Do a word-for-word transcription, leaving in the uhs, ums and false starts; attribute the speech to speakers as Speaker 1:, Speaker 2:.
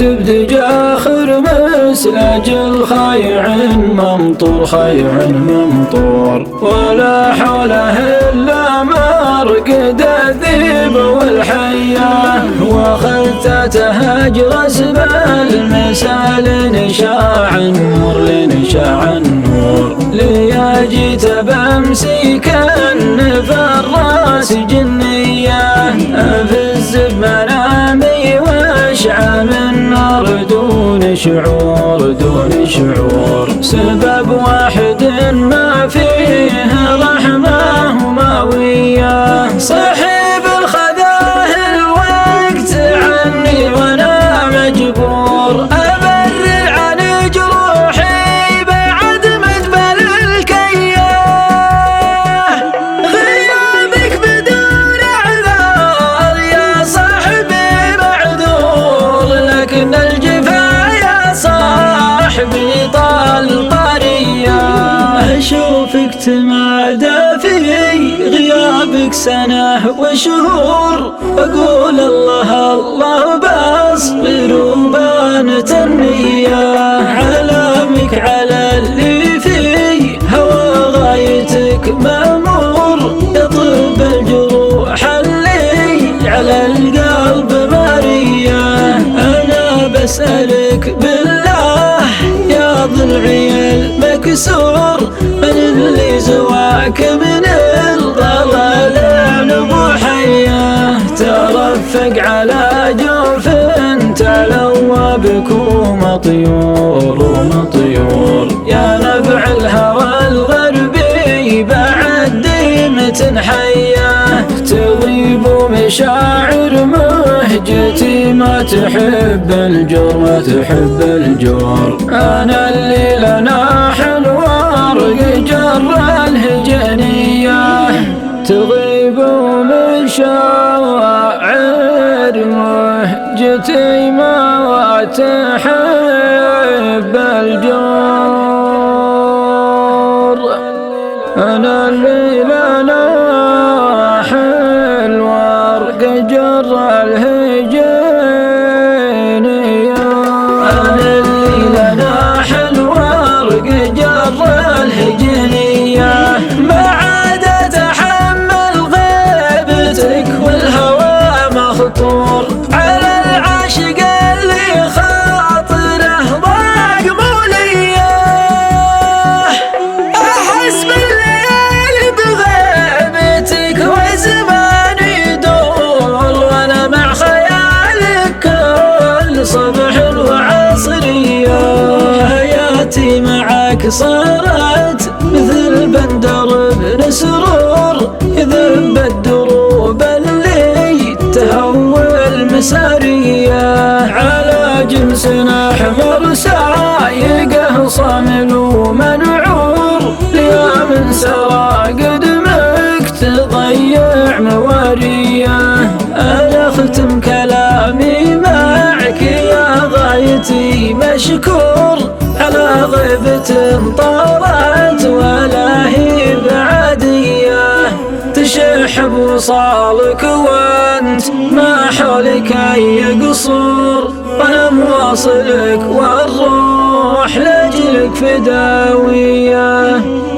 Speaker 1: بدجا خرمس لاجل خايع ممطور خايع ممطور، ولا حوله الا مرقد الذيب والحياه، واخذت تهجر اسب المسال لنشاع النور لنشاع النور، ليا جيت بمسيك النف الراس جنيه، افز بمنامي واشعل النار دون شعور دون شعور، سبب واحد ما فيه رحمه وماويه، صاحب الخذاه الوقت عني وانا مجبور، ابرر عن جروحي بعد مدبل الكياه، غيابك بدون اعذار يا صاحبي معذور، لكن الجفا يا صاحبي طال طريه، اشوفك تمادى في غيابك سنة وشهور، أقول الله الله بصبر وبانت النية، علامك على اللي في هوى غايتك مأمور، يطب الجروح اللي على القلب مارية، أنا بسألك بالله يا ضلعي المكسور، من اللي زواك من الضلال نبوحيه، ترفق على جوف تلوى بكم طيور ومطيور، يا نبع الهوى الغربي بعد ديمة حيه، تغيب مشاعر مهجتي ما تحب الجور ما تحب الجور، انا اللي لنا حلوار جر الهجنيه، تغيب مشاعر مهجتي ما تحب الجور، انا اللي لنا حلوار جر الهجنيه، انا اللي لنا حلوار جر الهجنيه، ما عاد اتحمل غيبتك والهوى مخطور، على العاشق اللي خاطره ضاق موليه، احس بالليل بغيبتك والزمان يدور، وانا مع خيالك كل صبح وعصريه، حياتي معك صارت مثل بندر بن سرور، يذب الدروب اللي تهوى المساريه، على جنسنا احمر سايقه صامل ومنعور، يا من سرى قدمك تضيع مواريه، انا ختم كلامي معك يا غايتي مشكور، على غيبة طالت ولا هي بعدية، تشح بوصالك وانت ما حولك اي قصور، وانا مواصلك والروح لاجلك فداوية.